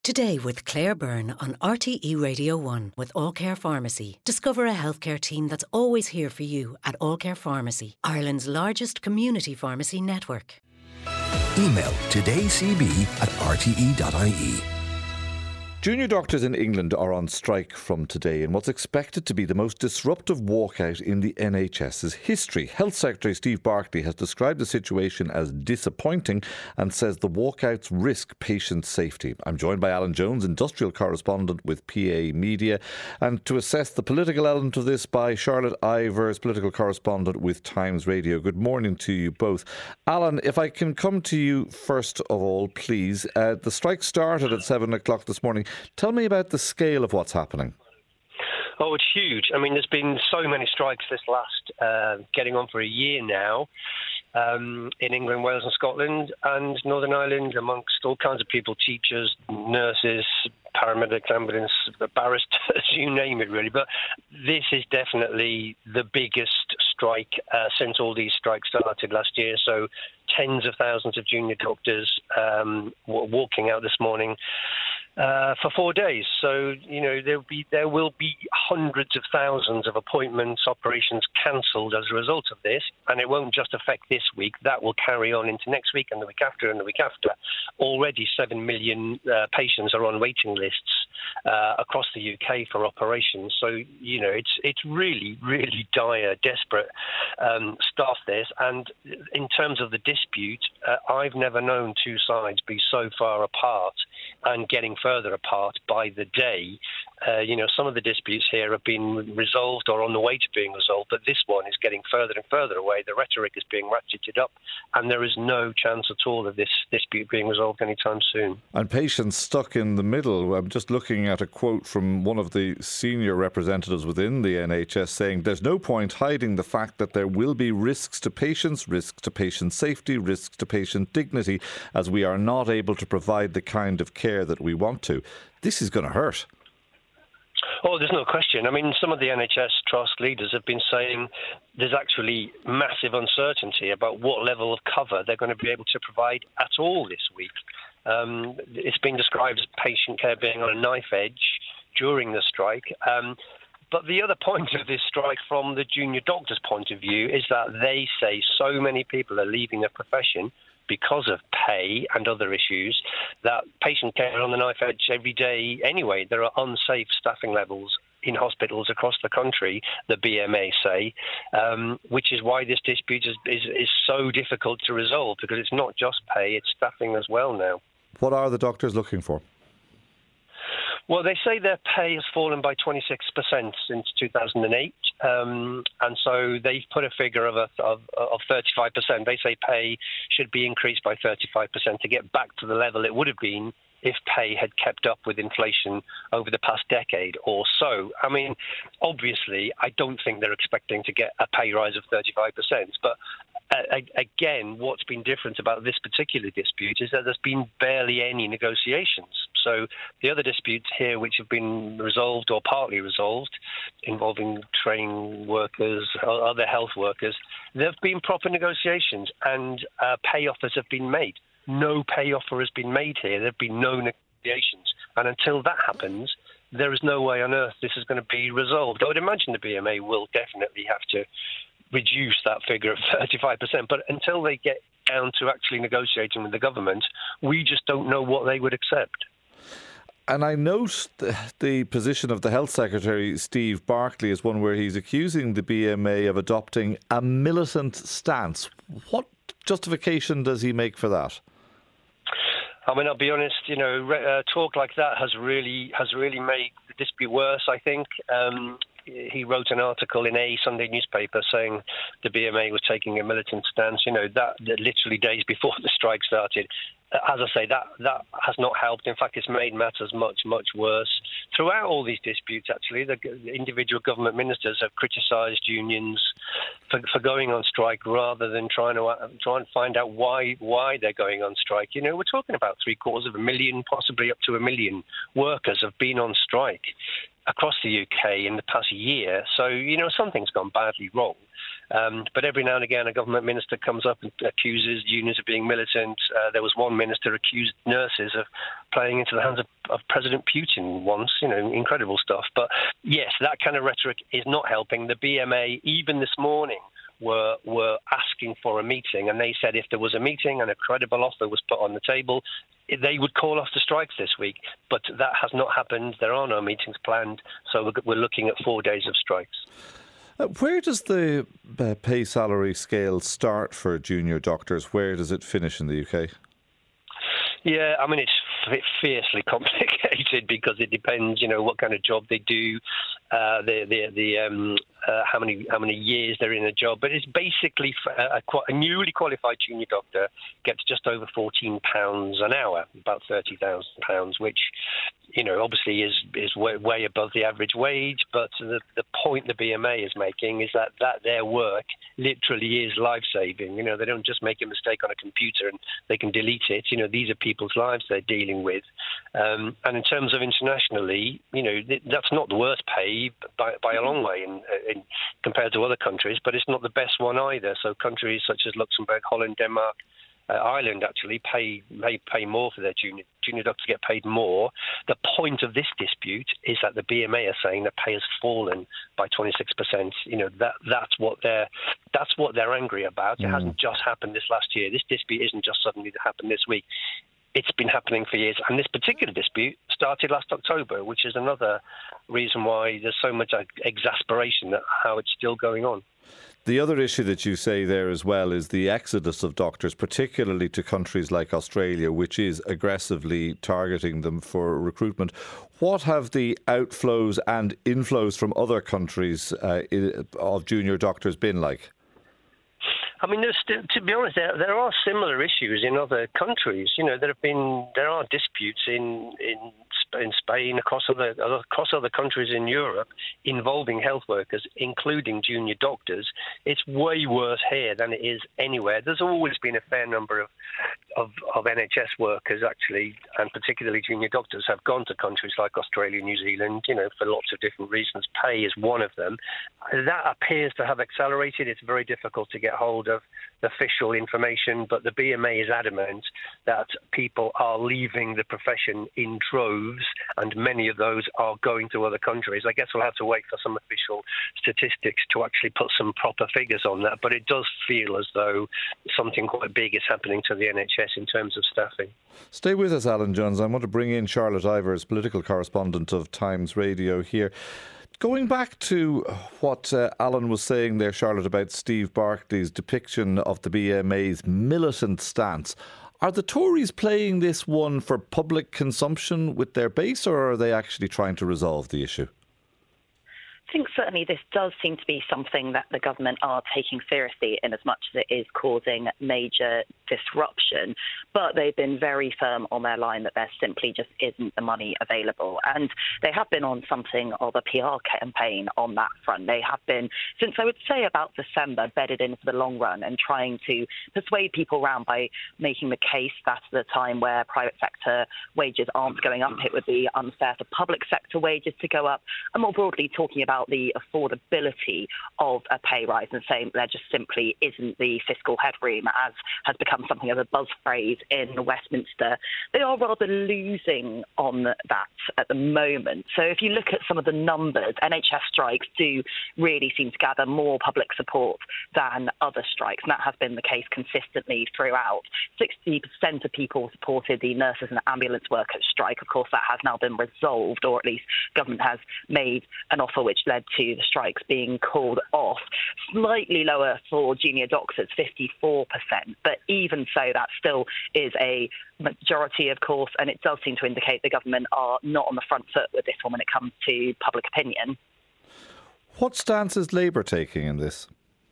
Today with Claire Byrne on RTE Radio 1 with All Care Pharmacy. Discover a healthcare team that's always here for you at All Care Pharmacy, Ireland's largest community pharmacy network. Email todaycb@rte.ie. Junior doctors in England are on strike from today in what's expected to be the most disruptive walkout in the NHS's history. Health Secretary Steve Barclay has described the situation as disappointing and says the walkouts risk patient safety. I'm joined by Alan Jones, industrial correspondent with PA Media, and to assess the political element of this by Charlotte Ivers, political correspondent with Times Radio. Good morning to you both. Alan, if I can come to you first of all, please. The strike started at 7 o'clock this morning. Tell me about the scale of what's happening. Oh, it's huge. I mean, there's been so many strikes this last, getting on for a year now, in England, Wales and Scotland and Northern Ireland, amongst all kinds of people, teachers, nurses, paramedics, ambulance, barristers, you name it really. But this is definitely the biggest strike since all these strikes started last year. So tens of thousands of junior doctors were walking out this morning for 4 days. So, you know, there will be hundreds of thousands of appointments, operations cancelled as a result of this. And it won't just affect this week. That will carry on into next week and the week after and the week after. Already 7 million patients are on waiting lists across the UK for operations. So, you know, it's really, really dire, desperate stuff, this. And in terms of the dispute, I've never known two sides be so far apart and getting further apart by the day. You know, some of the disputes here have been resolved or on the way to being resolved, but this one is getting further and further away. The rhetoric is being ratcheted up, and there is no chance at all of this dispute being resolved anytime soon. And patients stuck in the middle. I'm just looking at a quote from one of the senior representatives within the NHS saying there's no point hiding the fact that there will be risks to patients, risks to patient safety, risks to patient dignity, as we are not able to provide the kind of care that we want to. This is going to hurt. Oh, there's no question. I mean, some of the NHS Trust leaders have been saying there's actually massive uncertainty about what level of cover they're going to be able to provide at all this week. It's been described as patient care being on a knife edge during the strike. But the other point of this strike from the junior doctors' point of view is that they say so many people are leaving the profession because of pay and other issues, that patient care are on the knife edge every day anyway. There are unsafe staffing levels in hospitals across the country, the BMA say, which is why this dispute is so difficult to resolve, because it's not just pay, it's staffing as well now. What are the doctors looking for? Well, they say their pay has fallen by 26% since 2008, and so they've put a figure of 35%. They say pay should be increased by 35% to get back to the level it would have been if pay had kept up with inflation over the past decade or so. I mean, obviously, I don't think they're expecting to get a pay rise of 35%, but again, what's been different about this particular dispute is that there's been barely any negotiations. So the other disputes here, which have been resolved or partly resolved, involving trained workers, other health workers, there have been proper negotiations and pay offers have been made. No pay offer has been made here. There have been no negotiations. And until that happens, there is no way on earth this is going to be resolved. I would imagine the BMA will definitely have to reduce that figure of 35%. But until they get down to actually negotiating with the government, we just don't know what they would accept. And I note the position of the Health Secretary, Steve Barclay, is one where he's accusing the BMA of adopting a militant stance. What justification does he make for that? I mean, I'll be honest, you know, talk like that has really made the dispute worse, I think. He wrote an article in a Sunday newspaper saying the BMA was taking a militant stance, you know, that literally days before the strike started. As I say, that has not helped. In fact, it's made matters much, much worse. Throughout all these disputes, actually, the individual government ministers have criticised unions for going on strike rather than try and find out why they're going on strike. You know, we're talking about 750,000, possibly up to 1 million workers have been on strike. across the UK in the past year. So, something's gone badly wrong. But every now and again, a government minister comes up and accuses unions of being militant. There was one minister accused nurses of playing into the hands of President Putin once, incredible stuff. But yes, that kind of rhetoric is not helping. The BMA, even this morning, were asking for a meeting, and they said if there was a meeting and a credible offer was put on the table, they would call off the strikes this week. But that has not happened. There are no meetings planned, so we're looking at 4 days of strikes. Where does the pay salary scale start for junior doctors? Where does it finish in the UK? Yeah, I mean, it's fiercely complicated because it depends, what kind of job they do, how many years they're in a job. But it's basically a newly qualified junior doctor gets just over £14 an hour, about £30,000, which, obviously is way above the average wage. But the point the BMA is making is that their work literally is life-saving. They don't just make a mistake on a computer and they can delete it. These are people's lives they're dealing with. And in terms of internationally, that's not the worst pay by a long way in compared to other countries, but it's not the best one either. So countries such as Luxembourg, Holland, Denmark, Ireland actually may pay more for their junior doctors get paid more. The point of this dispute is that the BMA are saying that pay has fallen by 26%. That's what they're angry about. It hasn't just happened this last year. This dispute isn't just suddenly happened this week. It's been happening for years, and this particular dispute started last October, which is another reason why there's so much exasperation at how it's still going on. The other issue that you say there as well is the exodus of doctors, particularly to countries like Australia, which is aggressively targeting them for recruitment. What have the outflows and inflows from other countries of junior doctors been like? I mean, to be honest, there are similar issues in other countries. There are disputes in Spain, across other countries in Europe involving health workers, including junior doctors. It's way worse here than it is anywhere. There's always been a fair number of NHS workers, actually, and particularly junior doctors, have gone to countries like Australia, New Zealand, for lots of different reasons. Pay is one of them. That appears to have accelerated. It's very difficult to get hold of official information, but the BMA is adamant that people are leaving the profession in droves, and many of those are going to other countries. I guess we'll have to wait for some official statistics to actually put some proper figures on that, but it does feel as though something quite big is happening to the NHS in terms of staffing. Stay with us, Alan Jones. I want to bring in Charlotte Ivers, political correspondent of Times Radio here. Going back to what Alan was saying there, Charlotte, about Steve Barclay's depiction of the BMA's militant stance, are the Tories playing this one for public consumption with their base, or are they actually trying to resolve the issue? I think certainly this does seem to be something that the government are taking seriously in as much as it is causing major disruption. But they've been very firm on their line that there simply just isn't the money available. And they have been on something of a PR campaign on that front. They have been, since I would say about December, bedded in for the long run and trying to persuade people around by making the case that at a time where private sector wages aren't going up, it would be unfair for public sector wages to go up. And more broadly, talking about the affordability of a pay rise and saying there just simply isn't the fiscal headroom, as has become something of a buzz phrase in Westminster. They are rather losing on that at the moment. So if you look at some of the numbers, NHS strikes do really seem to gather more public support than other strikes, and that has been the case consistently throughout. 60% of people supported the nurses and ambulance workers strike. Of course, that has now been resolved, or at least government has made an offer which led to the strikes being called off. Slightly lower for junior doctors, 54%, but even so, that still is a majority, of course, and it does seem to indicate the government are not on the front foot with this one when it comes to public opinion. What stance is Labour taking in this?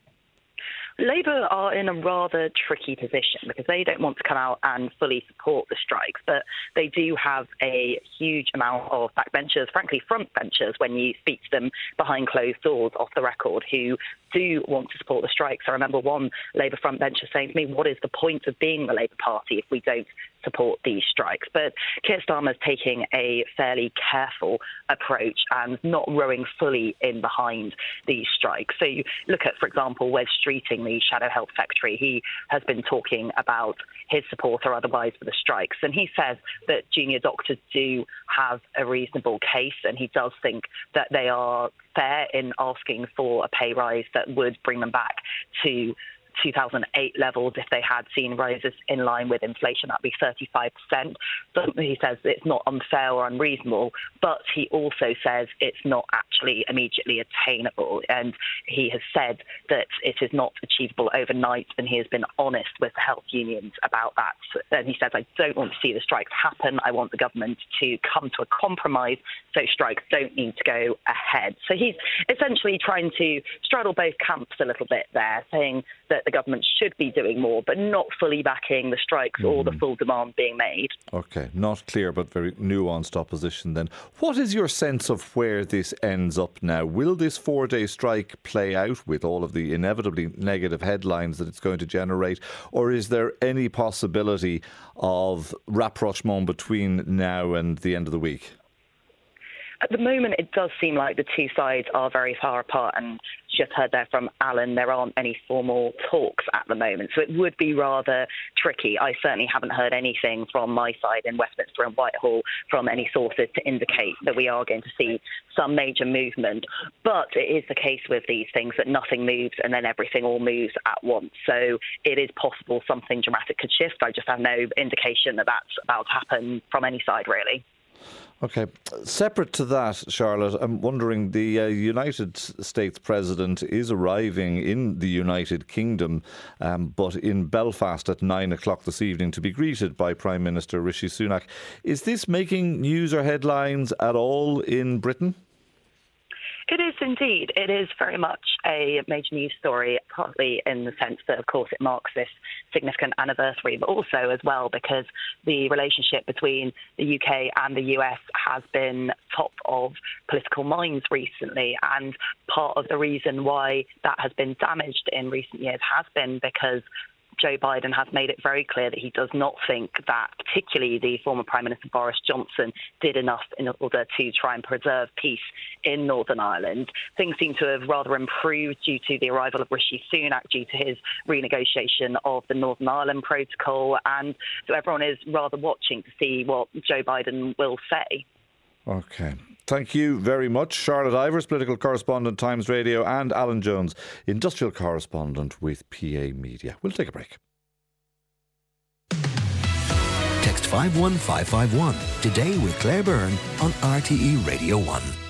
Labour are in a rather tricky position because they don't want to come out and fully support the strikes, but they do have a huge amount of backbenchers, frankly frontbenchers, when you speak to them behind closed doors off the record, who do want to support the strikes. I remember one Labour frontbencher saying to me, what is the point of being the Labour Party if we don't support these strikes? But Keir Starmer's taking a fairly careful approach and not rowing fully in behind these strikes. So you look at, for example, Wes Streeting, the Shadow Health Secretary. He has been talking about his support or otherwise for the strikes, and he says that junior doctors do have a reasonable case, and he does think that they are fair in asking for a pay rise that would bring them back to 2008 levels if they had seen rises in line with inflation. That'd be 35%. So he says it's not unfair or unreasonable, but he also says it's not actually immediately attainable. And he has said that it is not achievable overnight, and he has been honest with the health unions about that. And he says, I don't want to see the strikes happen. I want the government to come to a compromise so strikes don't need to go ahead. So he's essentially trying to straddle both camps a little bit there, saying that the government should be doing more, but not fully backing the strikes or the full demand being made. OK, not clear, but very nuanced opposition then. What is your sense of where this ends up now? Will this 4-day strike play out with all of the inevitably negative headlines that it's going to generate, or is there any possibility of rapprochement between now and the end of the week? At the moment, it does seem like the two sides are very far apart, and just heard there from Alan, there aren't any formal talks at the moment, so it would be rather tricky. I certainly haven't heard anything from my side in Westminster and Whitehall from any sources to indicate that we are going to see some major movement, but it is the case with these things that nothing moves and then everything all moves at once, so it is possible something dramatic could shift. I just have no indication that that's about to happen from any side, really. OK. Separate to that, Charlotte, I'm wondering, the United States President is arriving in the United Kingdom, but in Belfast at 9 o'clock this evening to be greeted by Prime Minister Rishi Sunak. Is this making news or headlines at all in Britain? It is indeed. It is very much a major news story, partly in the sense that, of course, it marks this significant anniversary, but also as well because the relationship between the UK and the US has been top of political minds recently. And part of the reason why that has been damaged in recent years has been because Joe Biden has made it very clear that he does not think that particularly the former Prime Minister Boris Johnson did enough in order to try and preserve peace in Northern Ireland. Things seem to have rather improved due to the arrival of Rishi Sunak, due to his renegotiation of the Northern Ireland Protocol, and so everyone is rather watching to see what Joe Biden will say. OK. Thank you very much. Charlotte Ivers, political correspondent, Times Radio, and Alan Jones, industrial correspondent with PA Media. We'll take a break. Text 51551 today with Claire Byrne on RTE Radio 1.